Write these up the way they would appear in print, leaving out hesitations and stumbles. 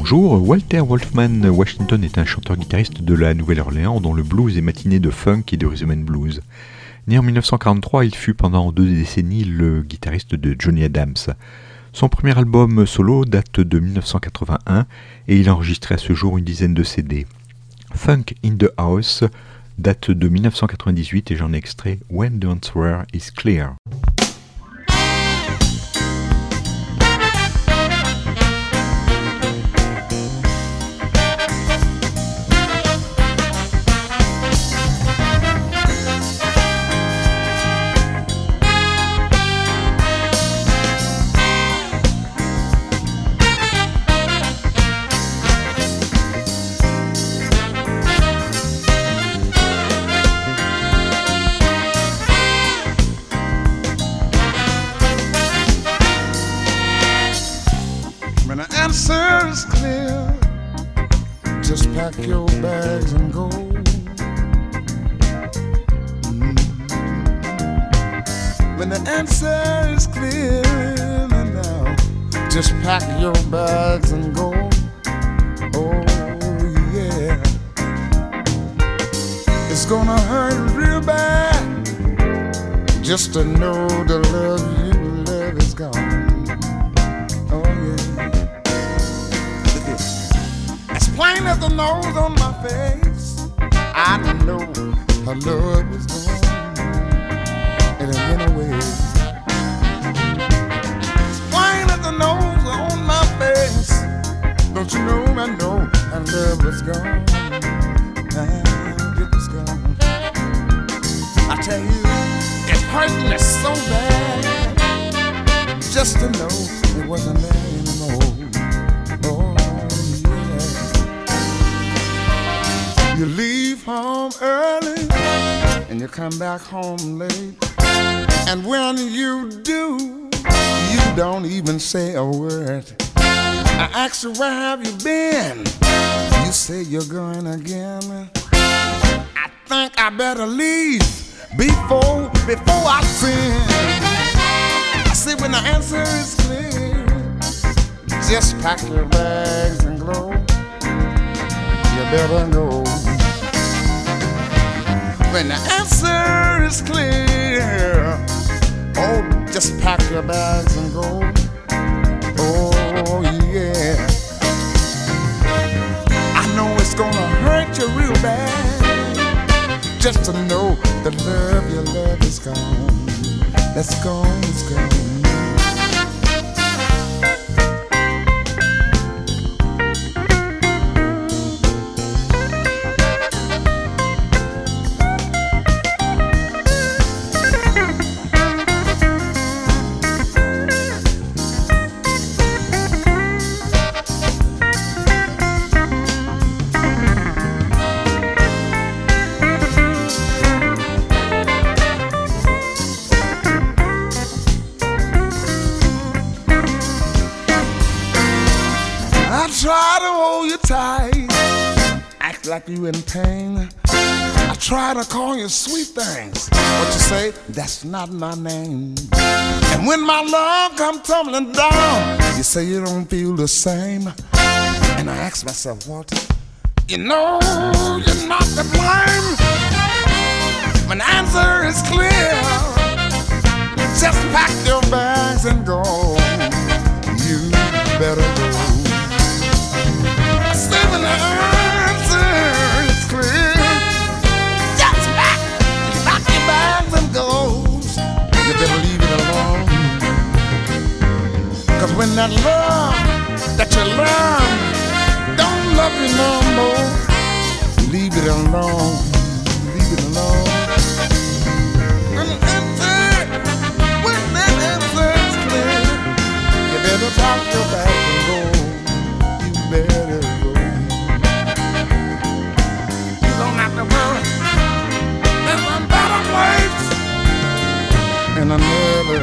Bonjour, Walter Wolfman Washington est un chanteur-guitariste de la Nouvelle-Orléans dont le blues est matiné de funk et de rhythm and blues. Né en 1943, il fut pendant 2 décennies le guitariste de Johnny Adams. Son premier album solo date de 1981 et il a enregistré à ce jour une dizaine de CD. Funk in the House date de 1998 et j'en ai extrait When the Answer is Clear. Pack your bags and go. When the answer is clear now, just pack your bags and go. Oh yeah, it's gonna hurt real bad just to know the love you love is gone. Oh yeah. Plain as the nose on my face, I know her love was gone. And anyway, it's plain as the nose on my face. Don't you know I know her love was gone. And it was gone. I tell you, it hurt me so bad just to know it wasn't there anymore. You leave home early and you come back home late. And when you do, you don't even say a word. I ask you, where have you been? You say you're going again. I think I better leave before I sin. I say when the answer is clear, just pack your bags and go. You better go. When the answer is clear, oh, just pack your bags and go. Oh, yeah. I know it's gonna hurt you real bad just to know the love you love is gone. That's gone, it's gone. Try to hold you tight, act like you in pain. I try to call you sweet things, but you say that's not my name. And when my love come tumbling down, you say you don't feel the same. And I ask myself, Walter, you know you're not to blame. When the answer is clear, just pack your bags and go. You better go. When the answer is clear, just pack your bags and go. You better leave it alone. Cause when that love that you love don't love you no more, leave it alone. Leave it alone. When that answer is clear, you better pack your bags and go. You better go. And another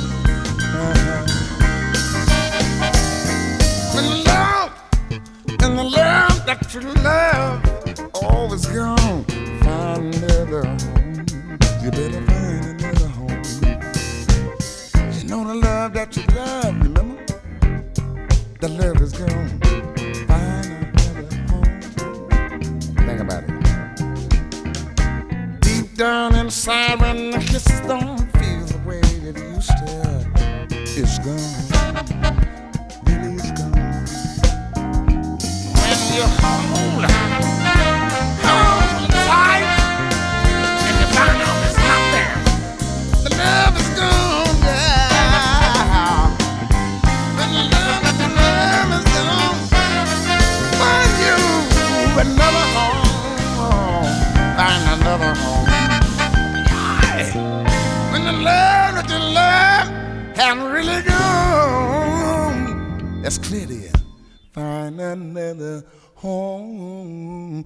and the love that you love always gone. Find another home. You better find another home. know the love that you love, remember? The love is gone. down inside when the kisses don't feel the way it used to. It's gone, really it's gone. When you hold tight and you find out it's not there, the love is gone, yeah. When the love is gone, find you another home, find another home. When the love that you love hasn't really gone, that's clear there. Find another home.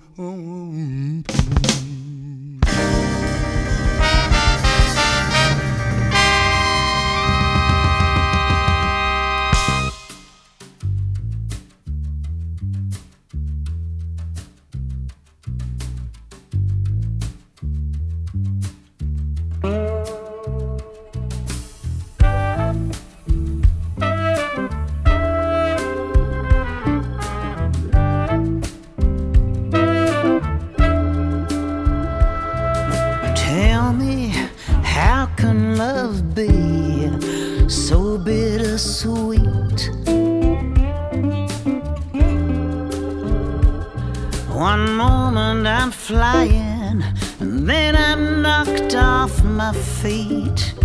So bittersweet. One moment I'm flying, and then I'm knocked off my feet.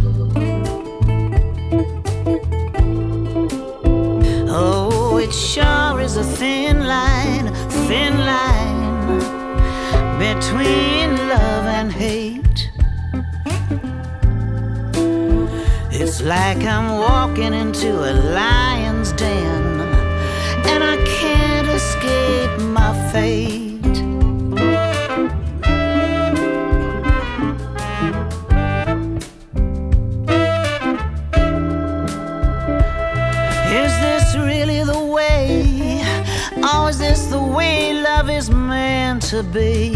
Oh, it sure is a thin line between love and hate. It's like I'm walking into a lion's den, and I can't escape my fate. Is this really the way, or is this the way love is meant to be?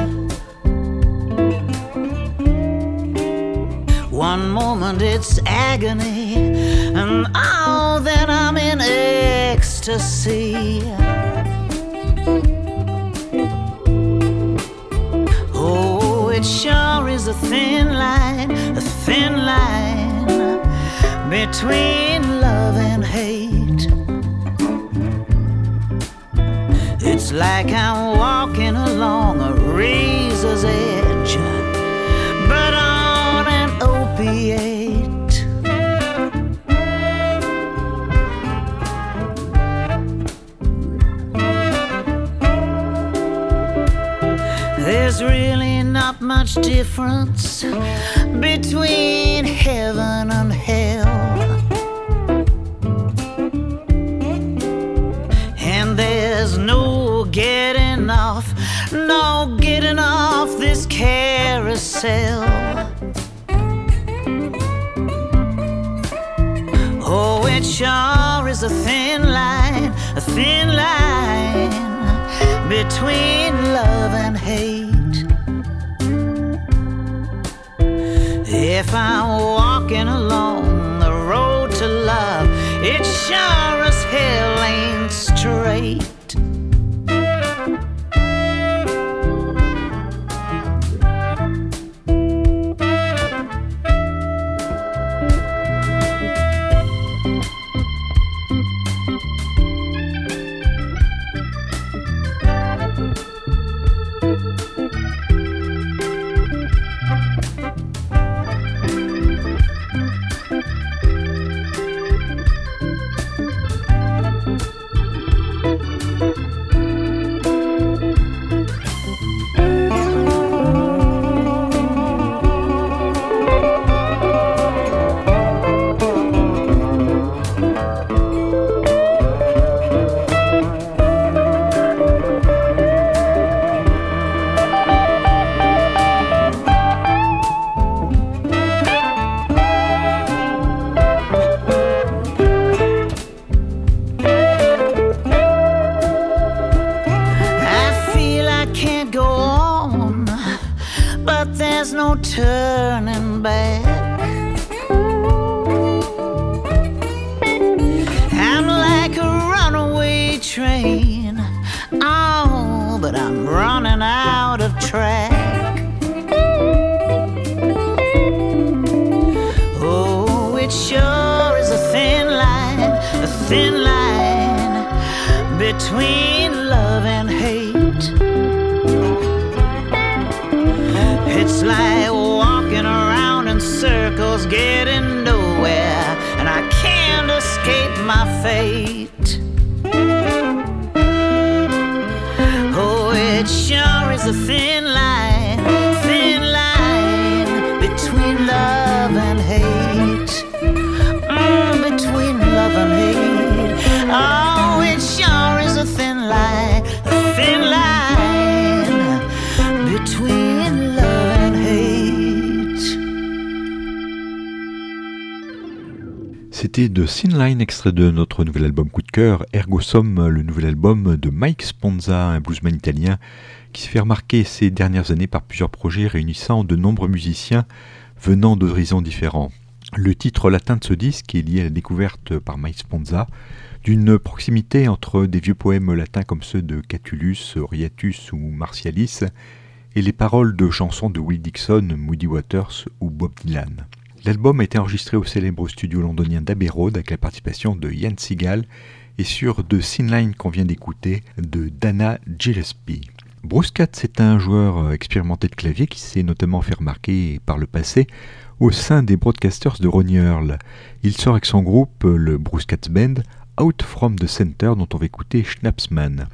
One moment it's agony, and oh, then I'm in ecstasy. Oh, it sure is a thin line between love and hate. It's like I'm walking along a razor's edge, but on an opiate. There's really not much difference between heaven and hell, and there's no getting off this carousel. Oh, it sure is a thin line between love and hate. If I'm walking along the road to love, it sure as hell ain't straight. Turning back, I'm like a runaway train. Oh, but I'm running out of track. thin line between love and hate. It's like walking around in circles, getting nowhere, and I can't escape my fate. Oh, it sure is a thin line between love and hate. Between love and hate. Oh, it sure is a thin line between love and hate. C'était de Thin Line, extrait de notre nouvel album coup de cœur, Ergo Sum, le nouvel album de Mike Sponza, un bluesman italien qui s'est fait remarquer ces dernières années par plusieurs projets réunissant de nombreux musiciens venant d'horizons différents. Le titre latin de ce disque est lié à la découverte par Mike Sponza d'une proximité entre des vieux poèmes latins comme ceux de Catullus, Oriatus ou Martialis et les paroles de chansons de Will Dixon, Muddy Waters ou Bob Dylan. L'album a été enregistré au célèbre studio londonien d'Abbey Road avec la participation de Ian Seagal et sur The Thin Line qu'on vient d'écouter de Dana Gillespie. Bruce Katz est un joueur expérimenté de clavier qui s'est notamment fait remarquer par le passé au sein des Broadcasters de Ronnie Earl. Il sort avec son groupe, le Bruce Katz Band, Out From The Center, dont on va écouter Schnapsman.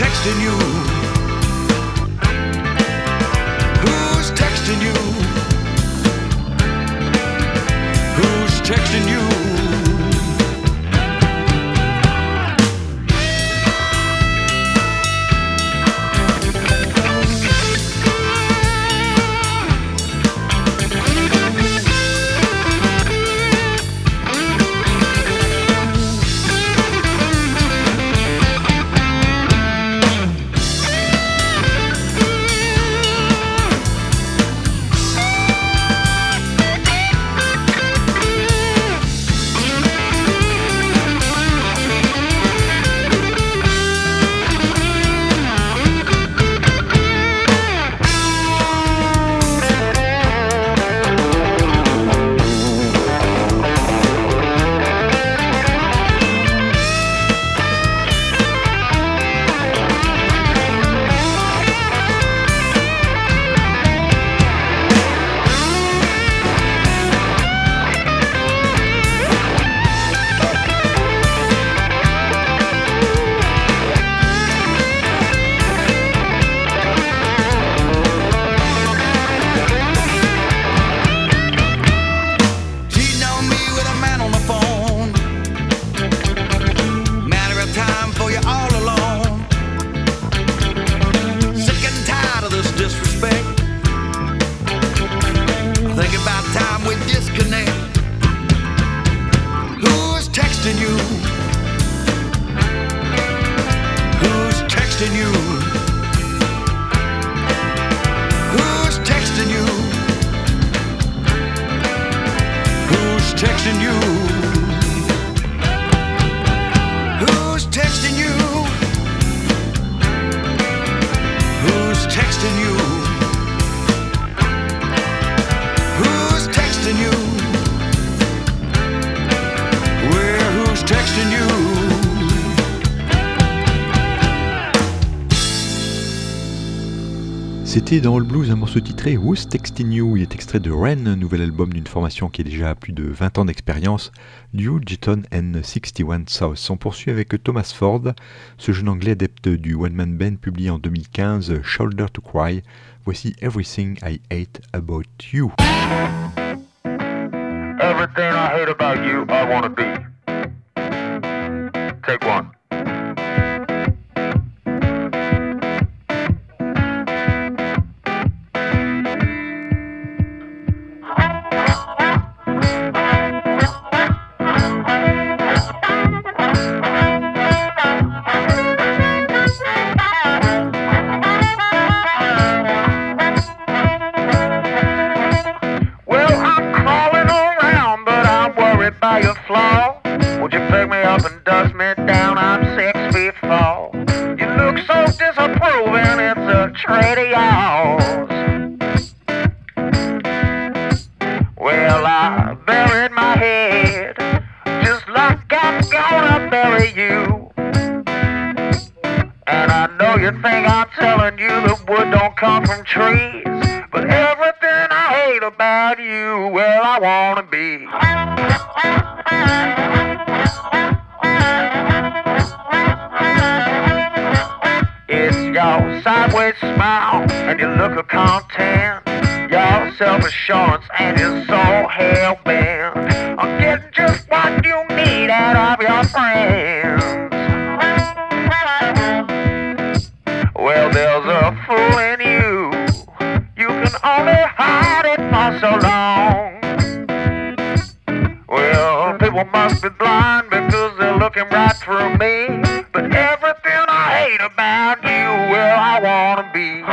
texting you? Who's texting you? Who's texting you? C'était dans All Blues un morceau titré Who's Texting You. Il est extrait de Ren, un nouvel album d'une formation qui a déjà plus de 20 ans d'expérience, New Jeton and 61 South. On poursuit avec Thomas Ford, ce jeune anglais adepte du One Man Band publié en 2015, Shoulder to Cry. Voici Everything I Hate About You. Everything I hate about you, I wanna be. Take one. Self-assurance and you're so hell-bent on getting just what you need out of your friends. Well, there's a fool in you. You can only hide it for so long. Well, people must be blind because they're looking right through me. But everything I hate about you, well, I wanna be.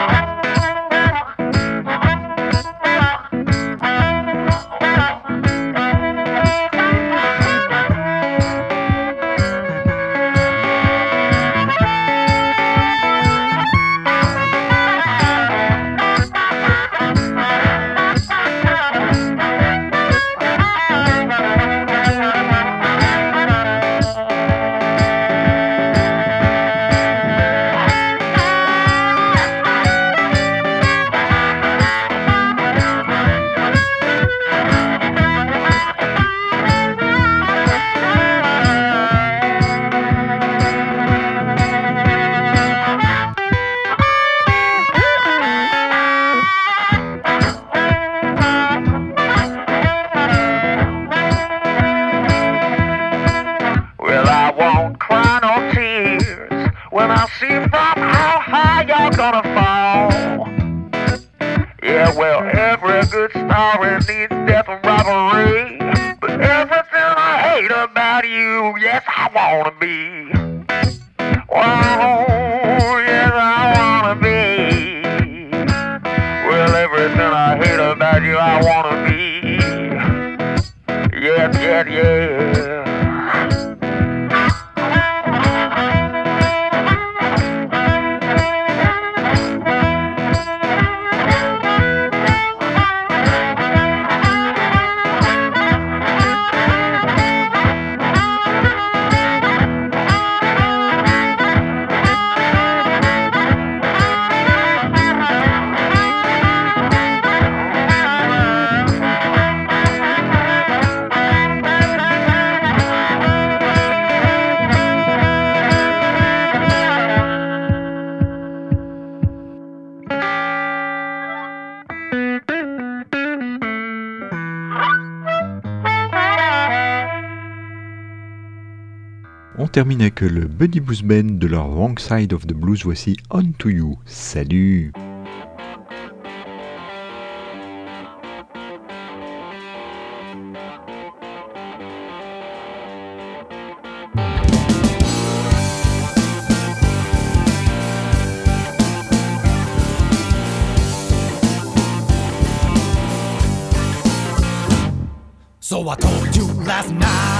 won't cry no tears when I see from how high you're gonna fall. Yeah, well, every good story needs death and robbery, but everything I hate about you, yes, I wanna be. Oh, yes, I wanna be. Well, everything I hate about you, I wanna be. Yes, yes, yes. On termine avec le Buddy Blues Band de leur Wrong Side of the Blues. Voici On To You. Salut! So I told you last night